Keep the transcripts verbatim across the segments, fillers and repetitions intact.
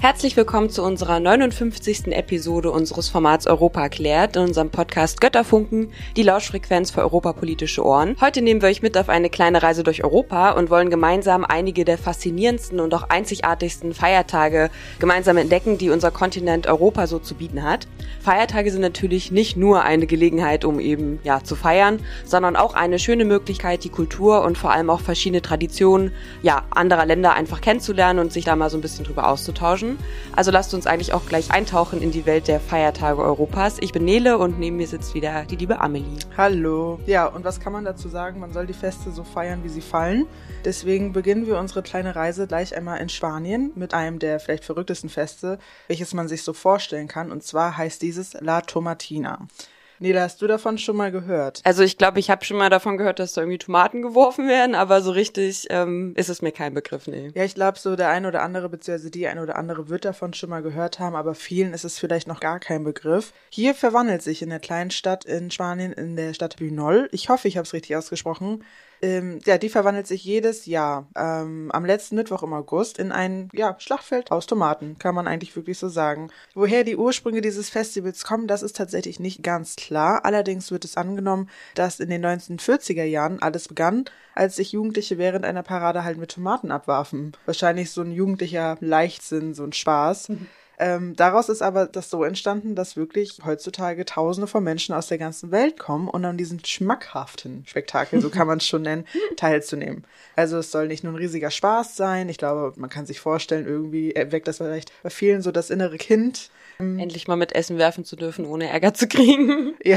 Herzlich willkommen zu unserer neunundfünfzigsten Episode unseres Formats Europa erklärt, in unserem Podcast Götterfunken, die Lauschfrequenz für europapolitische Ohren. Heute nehmen wir euch mit auf eine kleine Reise durch Europa und wollen gemeinsam einige der faszinierendsten und auch einzigartigsten Feiertage gemeinsam entdecken, die unser Kontinent Europa so zu bieten hat. Feiertage sind natürlich nicht nur eine Gelegenheit, um eben ja zu feiern, sondern auch eine schöne Möglichkeit, die Kultur und vor allem auch verschiedene Traditionen ja anderer Länder einfach kennenzulernen und sich da mal so ein bisschen drüber auszutauschen. Also lasst uns eigentlich auch gleich eintauchen in die Welt der Feiertage Europas. Ich bin Nele und neben mir sitzt wieder die liebe Amelie. Hallo. Ja, und was kann man dazu sagen? Man soll die Feste so feiern, wie sie fallen. Deswegen beginnen wir unsere kleine Reise gleich einmal in Spanien mit einem der vielleicht verrücktesten Feste, welches man sich so vorstellen kann. Und zwar heißt dieses La Tomatina. Nela, hast du davon schon mal gehört? Also ich glaube, ich habe schon mal davon gehört, dass da irgendwie Tomaten geworfen werden, aber so richtig ähm, ist es mir kein Begriff, nee. Ja, ich glaube, so der ein oder andere, beziehungsweise die ein oder andere wird davon schon mal gehört haben, aber vielen ist es vielleicht noch gar kein Begriff. Hier verwandelt sich in der kleinen Stadt in Spanien, in der Stadt Buñol, ich hoffe, ich habe es richtig ausgesprochen, Ähm, ja, die verwandelt sich jedes Jahr ähm, am letzten Mittwoch im August in ein ja, Schlachtfeld aus Tomaten, kann man eigentlich wirklich so sagen. Woher die Ursprünge dieses Festivals kommen, das ist tatsächlich nicht ganz klar. Allerdings wird es angenommen, dass in den neunzehnhundertvierziger Jahren alles begann, als sich Jugendliche während einer Parade halt mit Tomaten abwarfen. Wahrscheinlich so ein jugendlicher Leichtsinn, so ein Spaß. Mhm. Ähm, daraus ist aber das so entstanden, dass wirklich heutzutage Tausende von Menschen aus der ganzen Welt kommen und an diesem schmackhaften Spektakel, so kann man es schon nennen, teilzunehmen. Also es soll nicht nur ein riesiger Spaß sein. Ich glaube, man kann sich vorstellen, irgendwie erweckt das vielleicht bei vielen so das innere Kind. Endlich mal mit Essen werfen zu dürfen, ohne Ärger zu kriegen. Ja,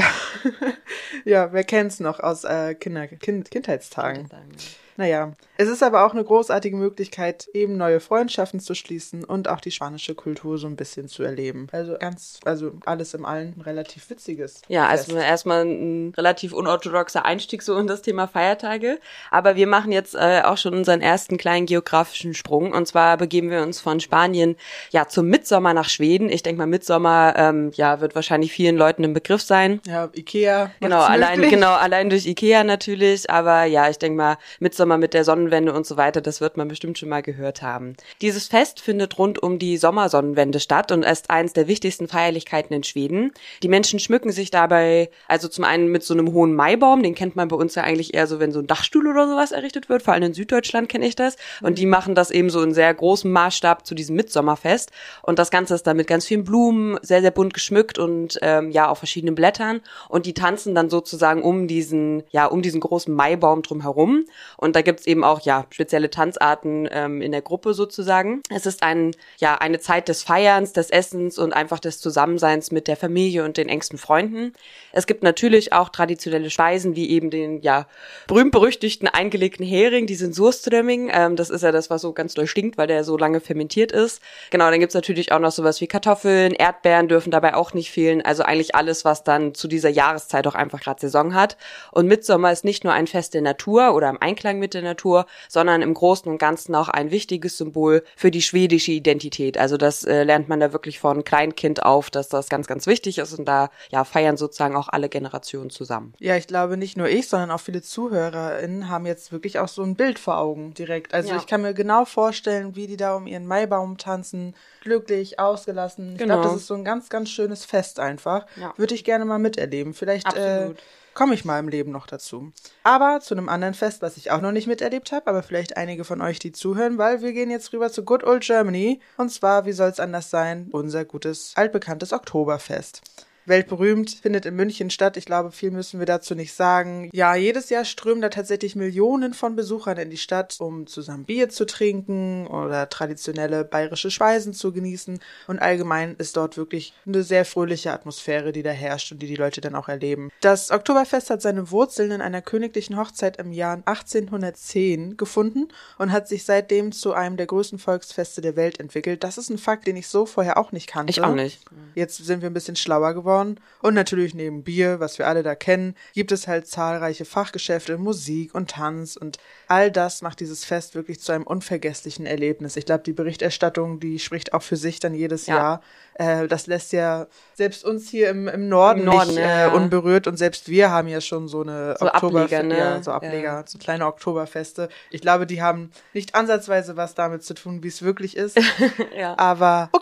ja, wer kennt's noch aus äh, Kinder, kind, Kindheitstagen? Kindheitstagen. Naja, es ist aber auch eine großartige Möglichkeit, eben neue Freundschaften zu schließen und auch die spanische Kultur so ein bisschen zu erleben. Also ganz, also alles im Allen ein relativ witziges Ja, Fest. also erstmal ein relativ unorthodoxer Einstieg so in das Thema Feiertage. Aber wir machen jetzt äh, auch schon unseren ersten kleinen geografischen Sprung. Und zwar begeben wir uns von Spanien ja zum Mittsommer nach Schweden. Ich denke mal, Mittsommer ähm, ja wird wahrscheinlich vielen Leuten ein Begriff sein. Ja, Ikea. Genau, allein möglich. genau allein durch Ikea natürlich. Aber ja, ich denke mal, Mittsommer mit der Sonnenwende und so weiter, das wird man bestimmt schon mal gehört haben. Dieses Fest findet rund um die Sommersonnenwende statt und ist eines der wichtigsten Feierlichkeiten in Schweden. Die Menschen schmücken sich dabei, also zum einen mit so einem hohen Maibaum, den kennt man bei uns ja eigentlich eher so, wenn so ein Dachstuhl oder sowas errichtet wird, vor allem in Süddeutschland kenne ich das. Und die machen das eben so in sehr großem Maßstab zu diesem Mittsommerfest. Und das Ganze ist dann mit ganz vielen Blumen, sehr, sehr bunt geschmückt und ähm, ja, auf verschiedenen Blättern. Und die tanzen dann sozusagen um diesen, ja, um diesen großen Maibaum drum herum. Und da gibt's eben auch, ja, spezielle Tanzarten ähm, in der Gruppe sozusagen. Es ist ein, ja, eine Zeit des Feierns, des Essens und einfach des Zusammenseins mit der Familie und den engsten Freunden. Es gibt natürlich auch traditionelle Speisen, wie eben den, ja, berühmt-berüchtigten eingelegten Hering, diesen Surströmming. Ähm, das ist ja das, was so ganz doll stinkt, weil der so lange fermentiert ist. Genau, dann gibt's natürlich auch noch sowas wie Kartoffeln, Erdbeeren dürfen dabei auch nicht fehlen. Also eigentlich alles, was dann zu dieser Jahreszeit auch einfach gerade Saison hat. Und Mittsommer ist nicht nur ein Fest der Natur oder im Einklang mit der Natur, sondern im Großen und Ganzen auch ein wichtiges Symbol für die schwedische Identität. Also das äh, lernt man da wirklich von Kleinkind auf, dass das ganz, ganz wichtig ist und da ja feiern sozusagen auch alle Generationen zusammen. Ja, ich glaube nicht nur ich, sondern auch viele ZuhörerInnen haben jetzt wirklich auch so ein Bild vor Augen direkt. Also ja. Ich kann mir genau vorstellen, wie die da um ihren Maibaum tanzen, glücklich, ausgelassen. Ich genau. glaube, das ist so ein ganz, ganz schönes Fest einfach. Ja. Würde ich gerne mal miterleben. Vielleicht Absolut. Äh, komme ich mal im Leben noch dazu. Aber zu einem anderen Fest, was ich auch noch nicht miterlebt habe, aber vielleicht einige von euch, die zuhören, weil wir gehen jetzt rüber zu Good Old Germany. Und zwar, wie soll es anders sein, unser gutes, altbekanntes Oktoberfest. Weltberühmt, findet in München statt. Ich glaube, viel müssen wir dazu nicht sagen. Ja, jedes Jahr strömen da tatsächlich Millionen von Besuchern in die Stadt, um zusammen Bier zu trinken oder traditionelle bayerische Speisen zu genießen. Und allgemein ist dort wirklich eine sehr fröhliche Atmosphäre, die da herrscht und die die Leute dann auch erleben. Das Oktoberfest hat seine Wurzeln in einer königlichen Hochzeit im Jahr achtzehnhundertzehn gefunden und hat sich seitdem zu einem der größten Volksfeste der Welt entwickelt. Das ist ein Fakt, den ich so vorher auch nicht kannte. Ich auch nicht. Jetzt sind wir ein bisschen schlauer geworden. Und natürlich neben Bier, was wir alle da kennen, gibt es halt zahlreiche Fachgeschäfte, Musik und Tanz und all das macht dieses Fest wirklich zu einem unvergesslichen Erlebnis. Ich glaube, die Berichterstattung, die spricht auch für sich dann jedes ja. Jahr. Äh, das lässt ja selbst uns hier im, im Norden, Im Norden nicht ja. äh, unberührt und selbst wir haben ja schon so eine so Oktoberfeste, Ableger, ne? ja, so Ableger, ja. so kleine Oktoberfeste. Ich glaube, die haben nicht ansatzweise was damit zu tun, wie es wirklich ist. ja. Aber okay.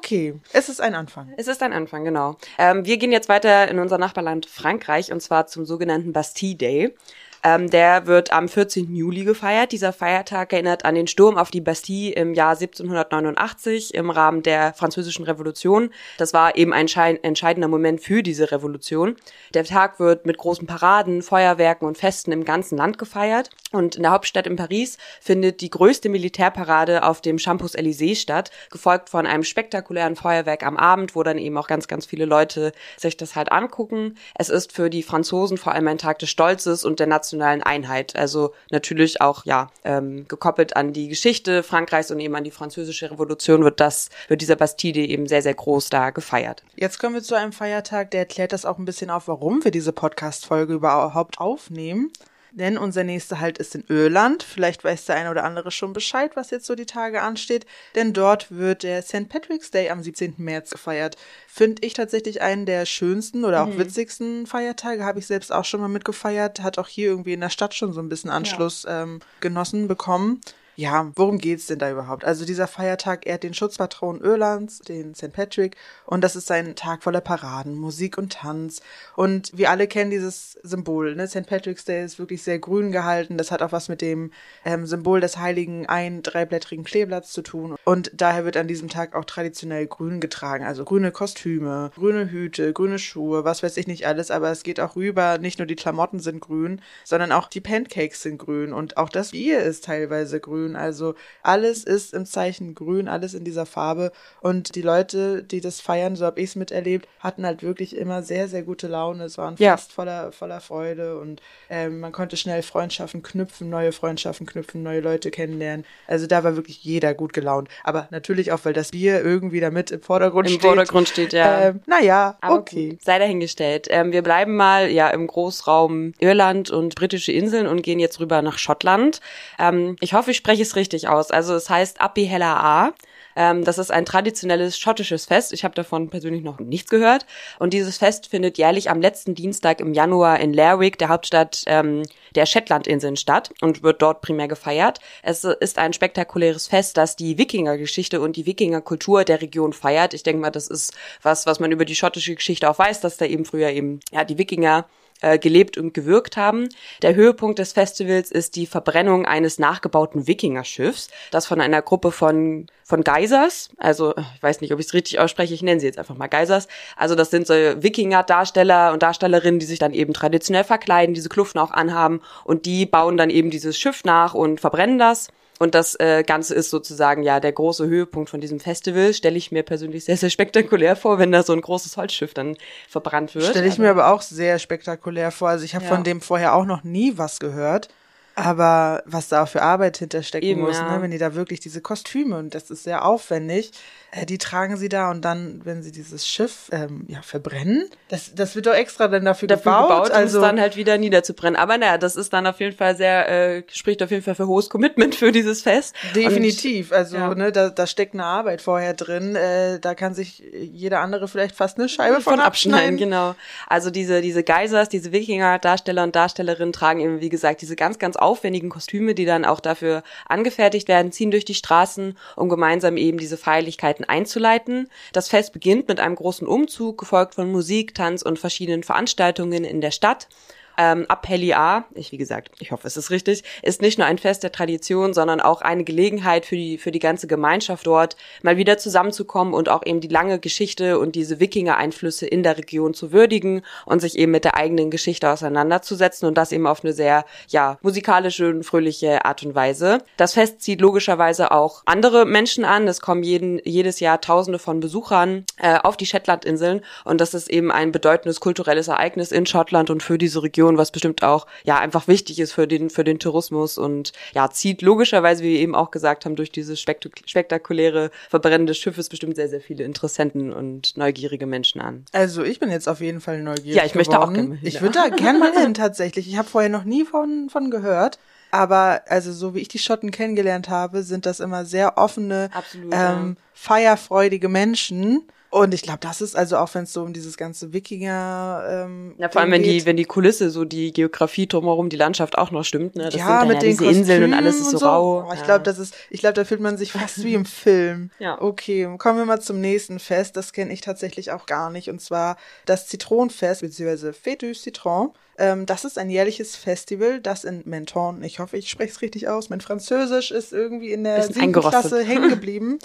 Okay, es ist ein Anfang. Es ist ein Anfang, genau. Ähm, wir gehen jetzt weiter in unser Nachbarland Frankreich und zwar zum sogenannten Bastille Day. Ähm, der wird am vierzehnten Juli gefeiert. Dieser Feiertag erinnert an den Sturm auf die Bastille im Jahr siebzehnhundertneunundachtzig im Rahmen der Französischen Revolution. Das war eben ein entscheidender Moment für diese Revolution. Der Tag wird mit großen Paraden, Feuerwerken und Festen im ganzen Land gefeiert. Und in der Hauptstadt in Paris findet die größte Militärparade auf dem Champs-Élysées statt, gefolgt von einem spektakulären Feuerwerk am Abend, wo dann eben auch ganz, ganz viele Leute sich das halt angucken. Es ist für die Franzosen vor allem ein Tag des Stolzes und der nationalen Einheit. Also natürlich auch, ja, ähm, gekoppelt an die Geschichte Frankreichs und eben an die französische Revolution wird das, wird dieser Bastille eben sehr, sehr groß da gefeiert. Jetzt kommen wir zu einem Feiertag, der erklärt das auch ein bisschen auf, warum wir diese Podcast-Folge überhaupt aufnehmen. Denn unser nächster Halt ist in Irland. Vielleicht weiß der eine oder andere schon Bescheid, was jetzt so die Tage ansteht. Denn dort wird der Sankt Patrick's Day am siebzehnten März gefeiert. Finde ich tatsächlich einen der schönsten oder auch mhm. witzigsten Feiertage. Habe ich selbst auch schon mal mitgefeiert. Hat auch hier irgendwie in der Stadt schon so ein bisschen Anschluss ja. ähm, genossen bekommen. Ja, worum geht's denn da überhaupt? Also dieser Feiertag ehrt den Schutzpatron Irlands, den Sankt Patrick, und das ist ein Tag voller Paraden, Musik und Tanz. Und wir alle kennen dieses Symbol, ne? Sankt Patrick's Day ist wirklich sehr grün gehalten. Das hat auch was mit dem ähm, Symbol des heiligen ein-, dreiblättrigen Kleeblatts zu tun. Und daher wird an diesem Tag auch traditionell grün getragen. Also grüne Kostüme, grüne Hüte, grüne Schuhe, was weiß ich nicht alles. Aber es geht auch rüber, nicht nur die Klamotten sind grün, sondern auch die Pancakes sind grün. Und auch das Bier ist teilweise grün. Also alles ist im Zeichen grün, alles in dieser Farbe. Und die Leute, die das feiern, so habe ich es miterlebt, hatten halt wirklich immer sehr, sehr gute Laune. Es waren ja. fast voller, voller Freude und ähm, man konnte schnell Freundschaften knüpfen, neue Freundschaften knüpfen, neue Leute kennenlernen. Also da war wirklich jeder gut gelaunt. Aber natürlich auch, weil das Bier irgendwie damit im Vordergrund Im steht. Im Vordergrund steht, ja. Ähm, naja, Aber okay. Gut, sei dahingestellt. Ähm, wir bleiben mal ja im Großraum Irland und britische Inseln und gehen jetzt rüber nach Schottland. Ähm, ich hoffe, ich spreche es richtig aus. Also es heißt Appi Hella A. Ähm, das ist ein traditionelles schottisches Fest. Ich habe davon persönlich noch nichts gehört. Und dieses Fest findet jährlich am letzten Dienstag im Januar in Lerwick, der Hauptstadt ähm, der Shetlandinseln, statt und wird dort primär gefeiert. Es ist ein spektakuläres Fest, das die Wikingergeschichte und die Wikingerkultur der Region feiert. Ich denke mal, das ist was, was man über die schottische Geschichte auch weiß, dass da eben früher eben ja die Wikinger gelebt und gewirkt haben. Der Höhepunkt des Festivals ist die Verbrennung eines nachgebauten Wikingerschiffs, das von einer Gruppe von von Geisers, also ich weiß nicht, ob ich es richtig ausspreche, ich nenne sie jetzt einfach mal Geisers. Also das sind so Wikinger-Darsteller und Darstellerinnen, die sich dann eben traditionell verkleiden, diese Kluften auch anhaben und die bauen dann eben dieses Schiff nach und verbrennen das. Und das äh, Ganze ist sozusagen ja der große Höhepunkt von diesem Festival. Stelle ich mir persönlich sehr, sehr spektakulär vor, wenn da so ein großes Holzschiff dann verbrannt wird. Stelle ich mir aber auch sehr spektakulär vor. Also ich habe ja. von dem vorher auch noch nie was gehört. Aber was da auch für Arbeit hinterstecken Eben, muss, ja. ne? Wenn die da wirklich diese Kostüme, und das ist sehr aufwendig, äh, die tragen sie da und dann, wenn sie dieses Schiff ähm, ja verbrennen, das das wird doch extra dann dafür, dafür gebaut, gebaut also um es dann halt wieder niederzubrennen. Aber naja, das ist dann auf jeden Fall sehr, äh, spricht auf jeden Fall für hohes Commitment für dieses Fest. Definitiv, und, also ja. ne, da, da steckt eine Arbeit vorher drin, äh, da kann sich jeder andere vielleicht fast eine Scheibe von, von abschneiden. Genau, also diese diese Geisers, diese Wikinger-Darsteller und Darstellerinnen tragen eben, wie gesagt, diese ganz, ganz aufwendigen Kostüme, die dann auch dafür angefertigt werden, ziehen durch die Straßen, um gemeinsam eben diese Feierlichkeiten einzuleiten. Das Fest beginnt mit einem großen Umzug, gefolgt von Musik, Tanz und verschiedenen Veranstaltungen in der Stadt. Ähm, Ab Heli A, ich wie gesagt, ich hoffe, es ist richtig, ist nicht nur ein Fest der Tradition, sondern auch eine Gelegenheit für die für die ganze Gemeinschaft dort, mal wieder zusammenzukommen und auch eben die lange Geschichte und diese Wikinger-Einflüsse in der Region zu würdigen und sich eben mit der eigenen Geschichte auseinanderzusetzen und das eben auf eine sehr, ja, musikalische und fröhliche Art und Weise. Das Fest zieht logischerweise auch andere Menschen an. Es kommen jeden, jedes Jahr Tausende von Besuchern äh, auf die Shetlandinseln und das ist eben ein bedeutendes kulturelles Ereignis in Schottland und für diese Region, was bestimmt auch ja einfach wichtig ist für den für den Tourismus und ja zieht logischerweise, wie wir eben auch gesagt haben, durch dieses spektak- spektakuläre Verbrennen des Schiffes bestimmt sehr, sehr viele Interessenten und neugierige Menschen an. Also ich bin jetzt auf jeden Fall neugierig Ja, ich geworden. möchte auch gerne hin. Ich würde da gerne mal hin tatsächlich. Ich habe vorher noch nie von von gehört. Aber also so wie ich die Schotten kennengelernt habe, sind das immer sehr offene, Absolut, ähm, feierfreudige Menschen. Und ich glaube, das ist also auch, wenn es so um dieses ganze Wikinger ähm, Ja, vor allem, wenn geht. die, wenn die Kulisse, so die Geografie drumherum, die Landschaft auch noch stimmt, ne? Das ja, sind dann mit ja den diese Inseln und alles ist Kostümen so rau. Oh, ich ja. glaube, das ist, ich glaube, da fühlt man sich fast wie im Film. Ja. Okay, kommen wir mal zum nächsten Fest. Das kenne ich tatsächlich auch gar nicht. Und zwar das Zitronenfest, beziehungsweise Fête du Citron. Ähm, das ist ein jährliches Festival, das in Menton, ich hoffe, ich spreche es richtig aus, mein Französisch ist irgendwie in der Bisschen siebten eingerostet. Klasse hängen geblieben.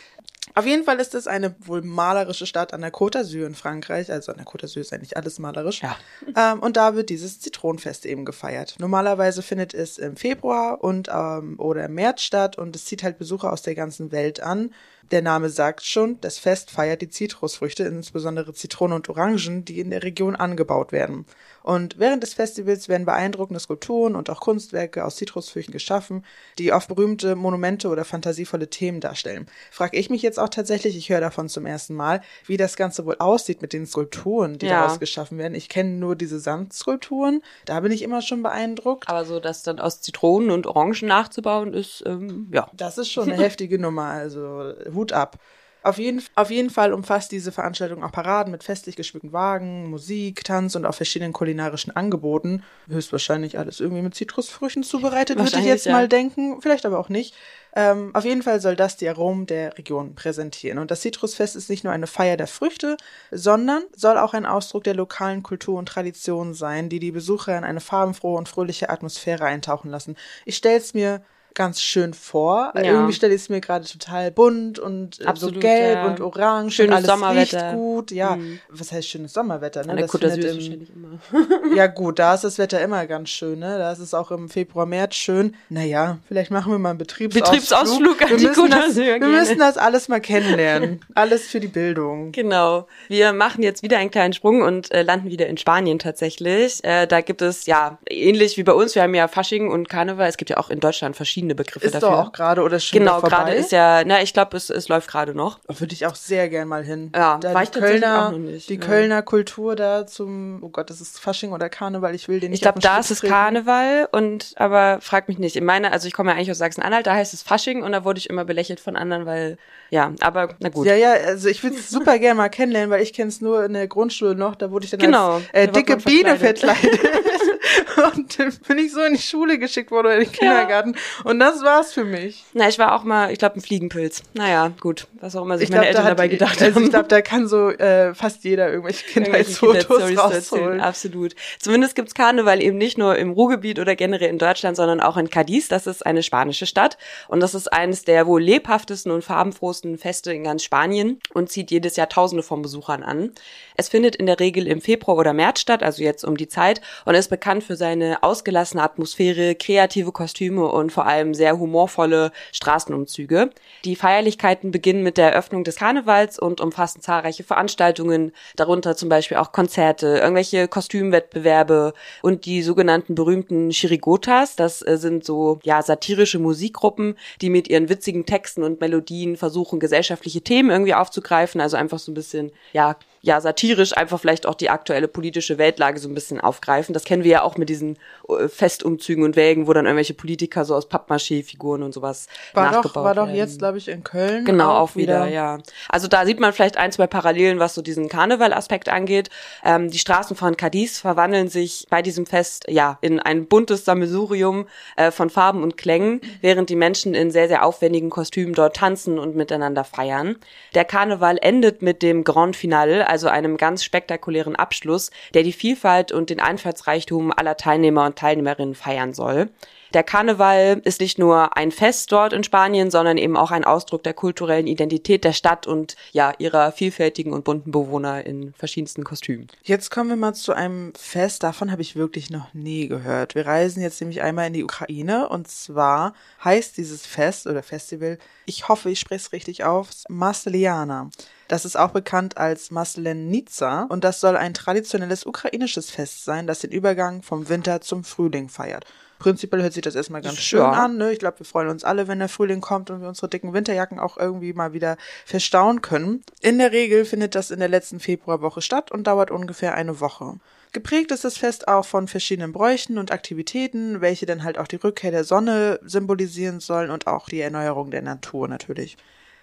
Auf jeden Fall ist es eine wohl malerische Stadt an der Côte d'Azur in Frankreich. Also an der Côte d'Azur ist eigentlich alles malerisch. Ja. Ähm, und da wird dieses Zitronenfest eben gefeiert. Normalerweise findet es im Februar und ähm, oder im März statt und es zieht halt Besucher aus der ganzen Welt an. Der Name sagt schon, das Fest feiert die Zitrusfrüchte, insbesondere Zitronen und Orangen, die in der Region angebaut werden. Und während des Festivals werden beeindruckende Skulpturen und auch Kunstwerke aus Zitrusfrüchten geschaffen, die oft berühmte Monumente oder fantasievolle Themen darstellen. Frage ich mich jetzt auch tatsächlich, ich höre davon zum ersten Mal, wie das Ganze wohl aussieht mit den Skulpturen, die Ja. daraus geschaffen werden. Ich kenne nur diese Sandskulpturen, da bin ich immer schon beeindruckt. Aber so, das dann aus Zitronen und Orangen nachzubauen, ist, ähm, ja. Das ist schon eine heftige Nummer, also Hut ab. Auf jeden, auf jeden Fall umfasst diese Veranstaltung auch Paraden mit festlich geschmückten Wagen, Musik, Tanz und auch verschiedenen kulinarischen Angeboten. Höchstwahrscheinlich alles irgendwie mit Zitrusfrüchten zubereitet, würde ich Wahrscheinlich, jetzt ja. mal denken. Vielleicht aber auch nicht. Ähm, auf jeden Fall soll das die Aromen der Region präsentieren. Und das Zitrusfest ist nicht nur eine Feier der Früchte, sondern soll auch ein Ausdruck der lokalen Kultur und Tradition sein, die die Besucher in eine farbenfrohe und fröhliche Atmosphäre eintauchen lassen. Ich stelle es mir ganz schön vor. Ja. Irgendwie stelle ich es mir gerade total bunt und äh, Absolut, so gelb ja. und orange Schönes und alles Sommerwetter. riecht gut. Ja, Mhm. was heißt schönes Sommerwetter? Ne? An der Das Côte d'Azur findet ist im- wahrscheinlich immer. ja gut, da ist das Wetter immer ganz schön, ne? Da ist es auch im Februar, März schön. Naja, vielleicht machen wir mal einen Betriebsausflug. Betriebsausflug an wir die müssen Côte das, d'Azur, Wir gerne. müssen das alles mal kennenlernen. Alles für die Bildung. Genau. Wir machen jetzt wieder einen kleinen Sprung und äh, landen wieder in Spanien tatsächlich. Äh, da gibt es, ja, ähnlich wie bei uns, wir haben ja Fasching und Karneval. Es gibt ja auch in Deutschland verschiedene Begriffe Ist dafür. doch auch gerade oder schon Genau, wieder vorbei? gerade ist ja, na, ich glaube, es, es läuft gerade noch. Würde ich auch sehr gern mal hin. Ja, da war die ich tatsächlich Kölner, auch noch nicht, Die ja. Kölner Kultur da zum, oh Gott, das ist Fasching oder Karneval, ich will den nicht Ich glaube, auf den da Schlips ist es treten. Karneval und, aber frag mich nicht. In meiner, also ich komme ja eigentlich aus Sachsen-Anhalt, da heißt es Fasching und da wurde ich immer belächelt von anderen, weil, ja, aber na gut. Ja, ja, also ich würde es super gerne mal kennenlernen, weil ich kenne es nur in der Grundschule noch, da wurde ich dann Genau, als äh, da wird dicke man Biene verkleidet. verkleidet. Und dann bin ich so in die Schule geschickt worden oder in den Kindergarten und das war's für mich. Na, ich war auch mal, ich glaube, ein Fliegenpilz. Naja, gut, was auch immer sich Ich meine glaube, da Eltern hat dabei die- gedacht also haben. ich glaube, da kann so äh, fast jeder irgendwelche Irgendwelche Kindheitsfotos Kindheitsstories zu erzählen. rausholen. Absolut. Zumindest gibt's Karneval eben nicht nur im Ruhrgebiet oder generell in Deutschland, sondern auch in Cadiz. Das ist eine spanische Stadt und das ist eines der wohl lebhaftesten und farbenfrohsten Feste in ganz Spanien und zieht jedes Jahr Tausende von Besuchern an. Es findet in der Regel im Februar oder März statt, also jetzt um die Zeit, und ist bekannt für seine ausgelassene Atmosphäre, kreative Kostüme und vor allem sehr humorvolle Straßenumzüge. Die Feierlichkeiten beginnen mit der Eröffnung des Karnevals und umfassen zahlreiche Veranstaltungen, darunter zum Beispiel auch Konzerte, irgendwelche Kostümwettbewerbe und die sogenannten berühmten Chirigotas. Das äh, sind so ja satirische Musikgruppen, die mit ihren witzigen Texten und Melodien versuchen, gesellschaftliche Themen irgendwie aufzugreifen, also einfach so ein bisschen ja ja satirisch einfach vielleicht auch die aktuelle politische Weltlage so ein bisschen aufgreifen. Das kennen wir ja auch mit diesen äh, Festumzügen und Wägen, wo dann irgendwelche Politiker so aus Pappmaché-Figuren und sowas War nachgebaut doch, war doch werden. jetzt, glaube ich, in Köln. Genau, auch wieder, ja. Also da sieht man vielleicht ein, zwei Parallelen, was so diesen Karneval-Aspekt angeht. Ähm, die Straßen von Cadiz verwandeln sich bei diesem Fest ja in ein buntes Sammelsurium äh, von Farben und Klängen, während die Menschen in sehr, sehr aufwendigen Kostümen dort tanzen und miteinander feiern. Der Karneval endet mit dem Grand Finale, also einem ganz spektakulären Abschluss, der die Vielfalt und den Einfallsreichtum aller Teilnehmer und Teilnehmerinnen feiern soll. Der Karneval ist nicht nur ein Fest dort in Spanien, sondern eben auch ein Ausdruck der kulturellen Identität der Stadt und ja ihrer vielfältigen und bunten Bewohner in verschiedensten Kostümen. Jetzt kommen wir mal zu einem Fest, davon habe ich wirklich noch nie gehört. Wir reisen jetzt nämlich einmal in die Ukraine und zwar heißt dieses Fest oder Festival, ich hoffe, ich spreche es richtig aus, Masleniana. Das ist auch bekannt als Maslenitsa und das soll ein traditionelles ukrainisches Fest sein, das den Übergang vom Winter zum Frühling feiert. Prinzipiell hört sich das erstmal ganz schön Ja. an, ne? Ich glaube, wir freuen uns alle, wenn der Frühling kommt und wir unsere dicken Winterjacken auch irgendwie mal wieder verstauen können. In der Regel findet das in der letzten Februarwoche statt und dauert ungefähr eine Woche. Geprägt ist das Fest auch von verschiedenen Bräuchen und Aktivitäten, welche dann halt auch die Rückkehr der Sonne symbolisieren sollen und auch die Erneuerung der Natur natürlich.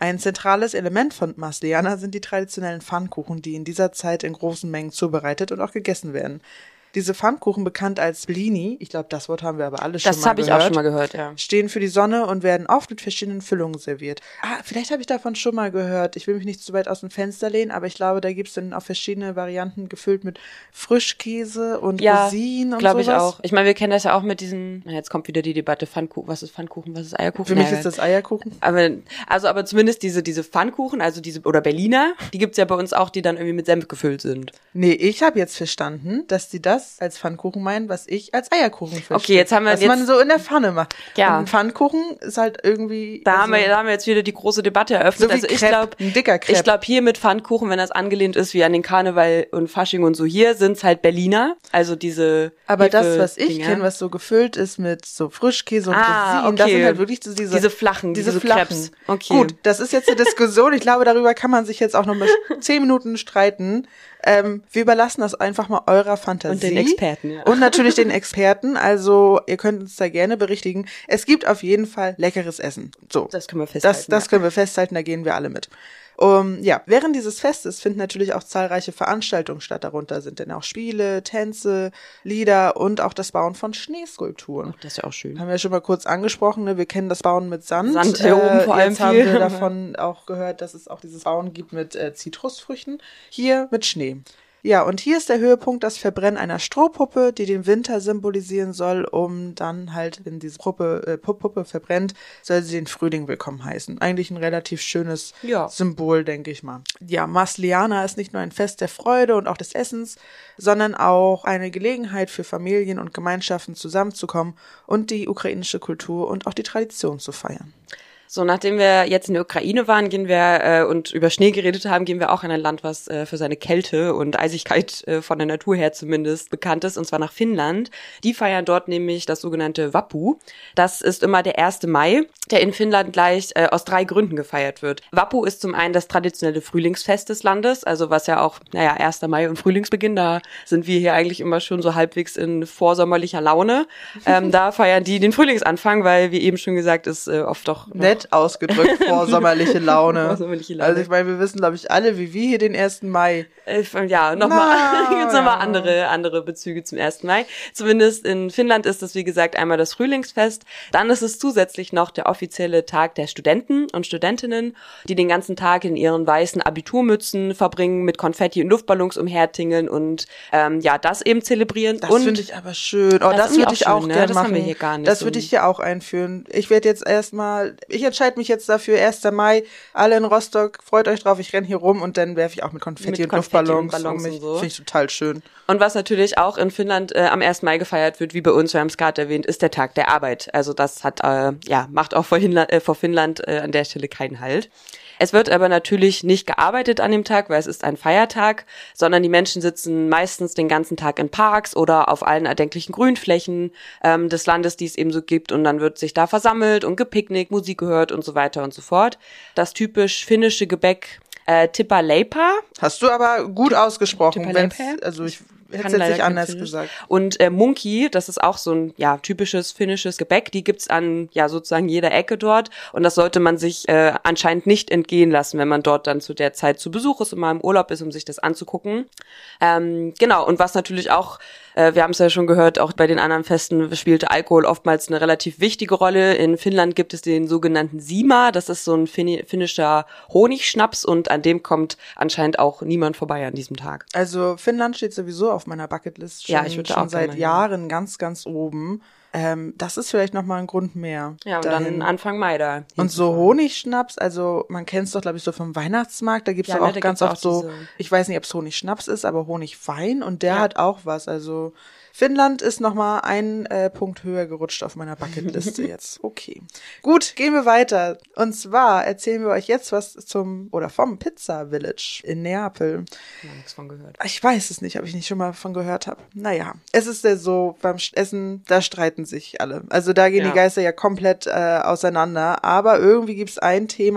Ein zentrales Element von Masliana sind die traditionellen Pfannkuchen, die in dieser Zeit in großen Mengen zubereitet und auch gegessen werden. Diese Pfannkuchen, bekannt als Blini, ich glaube, das Wort haben wir aber alle schon mal gehört. Das habe ich auch schon mal gehört, ja. Stehen für die Sonne und werden oft mit verschiedenen Füllungen serviert. Ah, vielleicht habe ich davon schon mal gehört. Ich will mich nicht zu weit aus dem Fenster lehnen, aber ich glaube, da gibt es dann auch verschiedene Varianten gefüllt mit Frischkäse und ja, Rosinen und glaub sowas. glaube ich auch. Ich meine, wir kennen das ja auch mit diesen, jetzt kommt wieder die Debatte, Pfannkuchen, was ist Pfannkuchen, was ist Eierkuchen? Für mich naja, ist das Eierkuchen. Aber, also, aber zumindest diese, diese Pfannkuchen, also diese, oder Berliner, die gibt's ja bei uns auch, die dann irgendwie mit Senf gefüllt sind. Nee, ich habe jetzt verstanden, dass die das als Pfannkuchen meinen, was ich als Eierkuchen verstehe. Okay, jetzt haben wir was jetzt, man so in der Pfanne macht. Ja. Und ein Pfannkuchen ist halt irgendwie. Da also, haben wir, da haben wir jetzt wieder die große Debatte eröffnet. So wie also ich Crepe, glaube, ein dicker Crepe. ich glaube hier mit Pfannkuchen, wenn das angelehnt ist wie an den Karneval und Fasching und so, hier sind's halt Berliner, also diese. Aber das, was ich Dinger. kenne, was so gefüllt ist mit so Frischkäse und Ah, Rosinen, das okay. sind halt wirklich so diese Diese flachen, diese, diese flachen. Crepes. Okay. Gut, das ist jetzt eine Diskussion. Ich glaube, darüber kann man sich jetzt auch noch mal zehn Minuten streiten. Ähm, wir überlassen das einfach mal eurer Fantasie. Und den Experten, ja. Und natürlich den Experten. Also, ihr könnt uns da gerne berichtigen. Es gibt auf jeden Fall leckeres Essen. So. Das können wir festhalten. Das, das ja. können wir festhalten, da gehen wir alle mit. Um, ja, während dieses Festes finden natürlich auch zahlreiche Veranstaltungen statt. Darunter sind dann auch Spiele, Tänze, Lieder und auch das Bauen von Schneeskulpturen. Ach, das ist ja auch schön. Haben wir ja schon mal kurz angesprochen, ne? Wir kennen das Bauen mit Sand. Sand hier oben vor allem Jetzt haben viel. wir davon auch gehört, dass es auch dieses Bauen gibt mit äh, Zitrusfrüchten. Hier mit Schnee. Ja, und hier ist der Höhepunkt das Verbrennen einer Strohpuppe, die den Winter symbolisieren soll, um dann halt, wenn diese Puppe, äh, Puppe verbrennt, soll sie den Frühling willkommen heißen. Eigentlich ein relativ schönes Ja. Symbol, denke ich mal. Ja, Masliana ist nicht nur ein Fest der Freude und auch des Essens, sondern auch eine Gelegenheit für Familien und Gemeinschaften zusammenzukommen und die ukrainische Kultur und auch die Tradition zu feiern. So, nachdem wir jetzt in der Ukraine waren, gehen wir äh, und über Schnee geredet haben, gehen wir auch in ein Land, was äh, für seine Kälte und Eisigkeit äh, von der Natur her zumindest bekannt ist, und zwar nach Finnland. Die feiern dort nämlich das sogenannte Vappu. Das ist immer der erste Mai, der in Finnland gleich äh, aus drei Gründen gefeiert wird. Vappu ist zum einen das traditionelle Frühlingsfest des Landes, also was ja auch, naja, erster Mai und Frühlingsbeginn, da sind wir hier eigentlich immer schon so halbwegs in vorsommerlicher Laune. Ähm, da feiern die den Frühlingsanfang, weil, wie eben schon gesagt, ist äh, oft doch noch Nett ausgedrückt, vorsommerliche Laune. Vorsommerliche Laune. Also ich meine, wir wissen, glaube ich, alle, wie wir hier den ersten Mai. Äh, ja, nochmal gibt's nochmal andere, andere Bezüge zum ersten Mai. Zumindest in Finnland ist es, wie gesagt, einmal das Frühlingsfest. Dann ist es zusätzlich noch der offizielle Tag der Studenten und Studentinnen, die den ganzen Tag in ihren weißen Abiturmützen verbringen, mit Konfetti und Luftballons umhertingeln und ähm, ja, das eben zelebrieren. Das und finde ich aber schön. Oh, das das ist würde auch ich auch schön, ne? gerne Das machen. haben wir hier gar nicht das so. würde ich hier auch einführen. Ich werde jetzt erstmal, ich entscheide mich jetzt dafür, erster Mai, alle in Rostock, freut euch drauf, ich renne hier rum und dann werfe ich auch mit Konfetti, Mit und, Konfetti Luftballons und Ballons um mich. und so. Finde ich total schön. Und was natürlich auch in Finnland äh, am ersten Mai gefeiert wird, wie bei uns, wir haben es gerade erwähnt, ist der Tag der Arbeit. Also das hat, äh, ja, macht auch vor, Hinla- äh, vor Finnland äh, an der Stelle keinen Halt. Es wird aber natürlich nicht gearbeitet an dem Tag, weil es ist ein Feiertag, sondern die Menschen sitzen meistens den ganzen Tag in Parks oder auf allen erdenklichen Grünflächen ähm, des Landes, die es eben so gibt, und dann wird sich da versammelt und gepicknickt, Musik gehört und so weiter und so fort. Das typisch finnische Gebäck äh, Tippa-leipä. Hast du aber gut ausgesprochen. Tippa-leipä? wenn's- Also ich hätte Kann es jetzt leider nicht kein anders Finnisch. gesagt. Und äh, Munki, das ist auch so ein ja typisches finnisches Gebäck, die gibt's an ja sozusagen jeder Ecke dort, und das sollte man sich äh, anscheinend nicht entgehen lassen, wenn man dort dann zu der Zeit zu Besuch ist und mal im Urlaub ist, um sich das anzugucken. Ähm, genau, und was natürlich auch, äh, wir haben es ja schon gehört, auch bei den anderen Festen spielte Alkohol oftmals eine relativ wichtige Rolle. In Finnland gibt es den sogenannten Sima, das ist so ein fin- finnischer Honigschnaps, und an dem kommt anscheinend auch niemand vorbei an diesem Tag. Also Finnland steht sowieso auf meiner Bucketlist schon, Ja, ich würde schon auch seit gerne hin. Jahren ganz, ganz oben. Ähm, das ist vielleicht nochmal ein Grund mehr. Ja, und dahin. dann Anfang Mai da. Und so Honigschnaps, also man kennt es doch, glaube ich, so vom Weihnachtsmarkt, da gibt's Ja, doch ne, auch da ganz gibt's oft auch so, diese- ich weiß nicht, ob es Honigschnaps ist, aber Honigwein, und der Ja. hat auch was, also Finnland ist nochmal ein äh, Punkt höher gerutscht auf meiner Bucketliste jetzt. Okay. Gut, gehen wir weiter. Und zwar erzählen wir euch jetzt was zum, oder vom Pizza Village in Neapel. Ich habe nichts von gehört. Ich weiß es nicht, ob ich nicht schon mal von gehört habe. Naja, es ist ja so, beim Essen, da streiten sich alle. Also da gehen Ja. die Geister ja komplett äh, auseinander. Aber irgendwie gibt es ein Thema,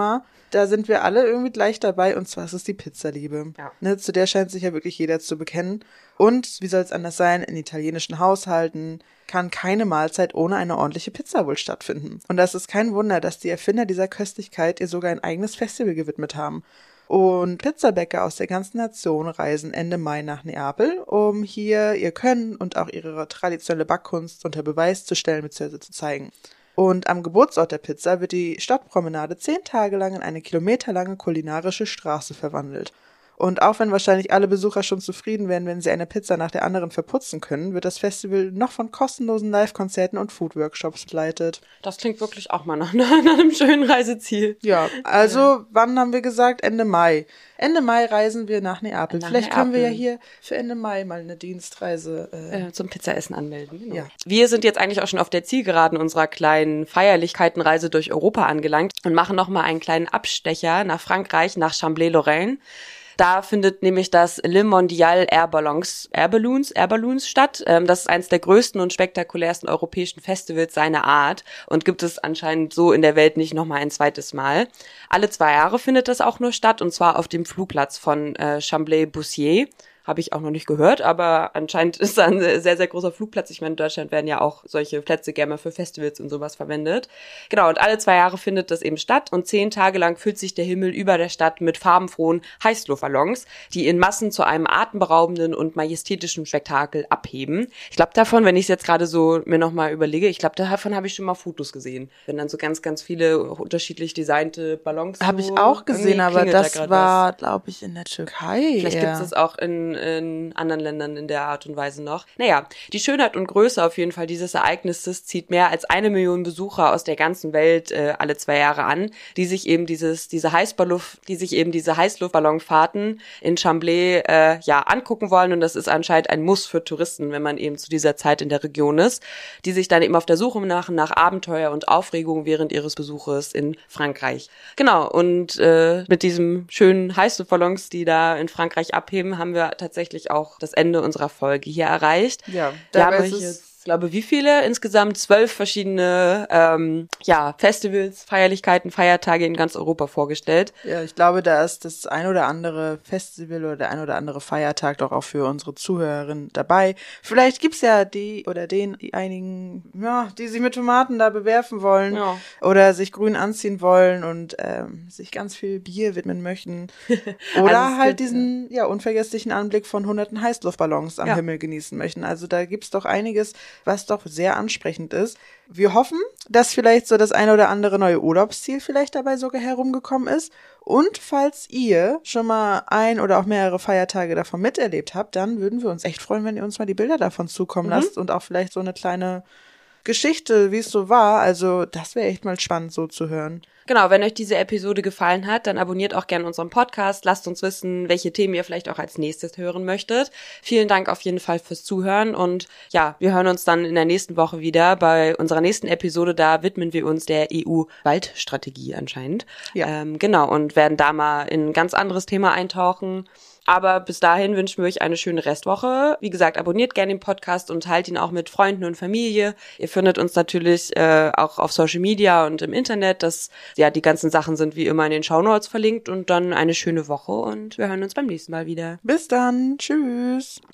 da sind wir alle irgendwie gleich dabei, und zwar ist es die Pizzaliebe. Ja. Ne, zu der scheint sich ja wirklich jeder zu bekennen. Und wie soll es anders sein, in italienischen Haushalten kann keine Mahlzeit ohne eine ordentliche Pizza wohl stattfinden. Und das ist kein Wunder, dass die Erfinder dieser Köstlichkeit ihr sogar ein eigenes Festival gewidmet haben. Und Pizzabäcker aus der ganzen Nation reisen Ende Mai nach Neapel, um hier ihr Können und auch ihre traditionelle Backkunst unter Beweis zu stellen bzw. zu zeigen. Und am Geburtsort der Pizza wird die Stadtpromenade zehn Tage lang in eine kilometerlange kulinarische Straße verwandelt. Und auch wenn wahrscheinlich alle Besucher schon zufrieden wären, wenn sie eine Pizza nach der anderen verputzen können, wird das Festival noch von kostenlosen Live-Konzerten und Food-Workshops begleitet. Das klingt wirklich auch mal nach, nach einem schönen Reiseziel. Ja, also ja. Wann haben wir gesagt? Ende Mai. Ende Mai reisen wir nach Neapel. Nach Vielleicht Neapel. Können wir ja hier für Ende Mai mal eine Dienstreise äh, äh, zum Pizzaessen anmelden. Genau. Ja. Wir sind jetzt eigentlich auch schon auf der Zielgeraden unserer kleinen Feierlichkeitenreise durch Europa angelangt und machen nochmal einen kleinen Abstecher nach Frankreich, nach Chamblay-Lorraine. Da findet nämlich das Le Mondial Air Ballons, Air Balloons, Air Balloons statt. Ähm, das ist eines der größten und spektakulärsten europäischen Festivals seiner Art und gibt es anscheinend so in der Welt nicht nochmal ein zweites Mal. Alle zwei Jahre findet das auch nur statt, und zwar auf dem Flugplatz von äh, Chamblay-Bussier. Habe ich auch noch nicht gehört, aber anscheinend ist da ein sehr, sehr großer Flugplatz. Ich meine, in Deutschland werden ja auch solche Plätze gerne für Festivals und sowas verwendet. Genau, und alle zwei Jahre findet das eben statt, und zehn Tage lang füllt sich der Himmel über der Stadt mit farbenfrohen Heißluftballons, die in Massen zu einem atemberaubenden und majestätischen Spektakel abheben. Ich glaube davon, wenn ich es jetzt gerade so mir nochmal überlege, ich glaube davon habe ich schon mal Fotos gesehen. Wenn dann so ganz, ganz viele unterschiedlich designte Ballons. Habe so ich auch gesehen, aber das da war, glaube ich, in der Türkei. Vielleicht gibt es das auch in in anderen Ländern in der Art und Weise noch. Naja, die Schönheit und Größe auf jeden Fall dieses Ereignisses zieht mehr als eine Million Besucher aus der ganzen Welt äh, alle zwei Jahre an, die sich eben dieses diese Heißballluft, die sich eben diese Heißluftballonfahrten in Chamblay äh, ja angucken wollen, und das ist anscheinend ein Muss für Touristen, wenn man eben zu dieser Zeit in der Region ist, die sich dann eben auf der Suche nach nach Abenteuer und Aufregung während ihres Besuches in Frankreich. Genau, und äh, mit diesem schönen Heißluftballons, die da in Frankreich abheben, haben wir tatsächlich auch das Ende unserer Folge hier erreicht. Ja, da haben wir jetzt, ich glaube, wie viele? Insgesamt zwölf verschiedene ähm, ja, Festivals, Feierlichkeiten, Feiertage in ganz Europa vorgestellt. Ja, ich glaube, da ist das ein oder andere Festival oder der ein oder andere Feiertag doch auch für unsere Zuhörerinnen dabei. Vielleicht gibt's ja die oder den, die einigen, ja, die sich mit Tomaten da bewerfen wollen, ja. oder sich grün anziehen wollen und ähm, sich ganz viel Bier widmen möchten. Oder also halt gibt, diesen ja unvergesslichen Anblick von hunderten Heißluftballons am ja. Himmel genießen möchten. Also da gibt's doch einiges, was doch sehr ansprechend ist. Wir hoffen, dass vielleicht so das eine oder andere neue Urlaubsziel vielleicht dabei sogar herumgekommen ist. Und falls ihr schon mal ein oder auch mehrere Feiertage davon miterlebt habt, dann würden wir uns echt freuen, wenn ihr uns mal die Bilder davon zukommen mhm. lasst und auch vielleicht so eine kleine Geschichte, wie es so war. Also das wäre echt mal spannend so zu hören. Genau, wenn euch diese Episode gefallen hat, dann abonniert auch gerne unseren Podcast. Lasst uns wissen, welche Themen ihr vielleicht auch als nächstes hören möchtet. Vielen Dank auf jeden Fall fürs Zuhören, und ja, wir hören uns dann in der nächsten Woche wieder bei unserer nächsten Episode. Da widmen wir uns der E U-Waldstrategie anscheinend. Ja. Ähm, genau, und werden da mal in ein ganz anderes Thema eintauchen. Aber bis dahin wünschen wir euch eine schöne Restwoche. Wie gesagt, abonniert gerne den Podcast und teilt ihn auch mit Freunden und Familie. Ihr findet uns natürlich äh, auch auf Social Media und im Internet. Das, ja, die ganzen Sachen sind wie immer in den Shownotes verlinkt. Und dann eine schöne Woche, und wir hören uns beim nächsten Mal wieder. Bis dann. Tschüss.